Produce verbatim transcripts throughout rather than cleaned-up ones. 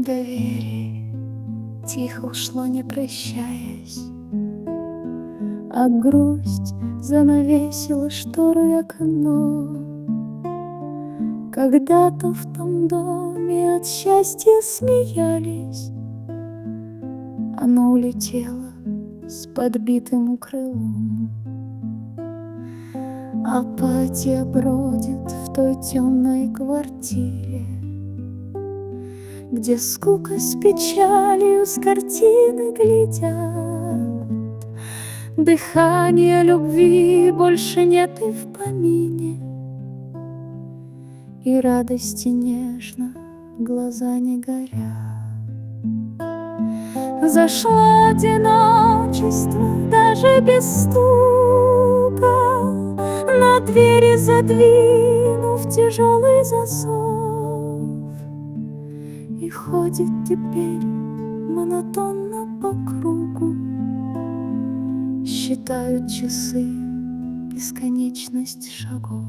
доверие тихо ушло, не прощаясь, а грусть занавесила шторы и окно. Когда-то в том доме от счастья смеялись, оно улетело с подбитым крылом. Апатия бродит в той темной квартире, где скука с печалью с картины глядят. Дыхания любви больше нет и в помине, и радости нежно глаза не горят. Зашло одиночество даже без стука, на двери задвинув тяжелый засов, и ходит теперь монотонно по кругу. Считают часы бесконечность шагов.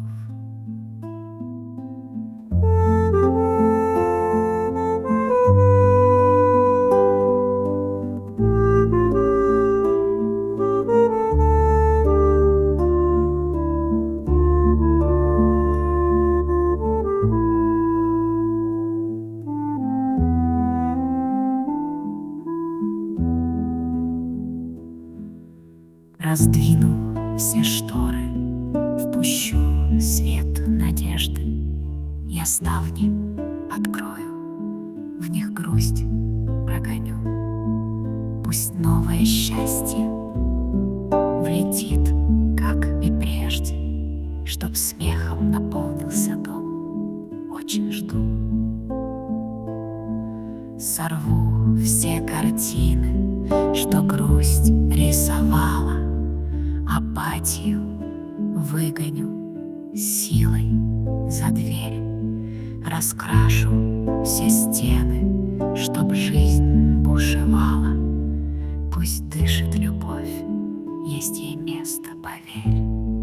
Раздвину все шторы, впущу свет надежды. Я ставни открою, в них грусть прогоню. Пусть новое счастье влетит, как и прежде, чтоб смехом наполнился дом. Очень жду. Сорву все картины, что грусть рисовала, апатию выгоню силой за дверь. Раскрашу все стены, чтоб жизнь бушевала. Пусть дышит любовь, есть ей место, поверь.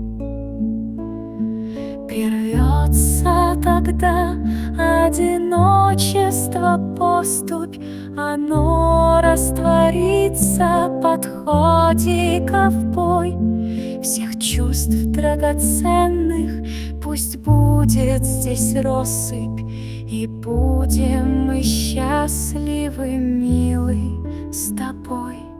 Прервется тогда одиночество поступь, оно растворится под ходиков бой. Всех чувств драгоценных пусть будет здесь россыпь, и будем мы счастливы, милый, с тобой.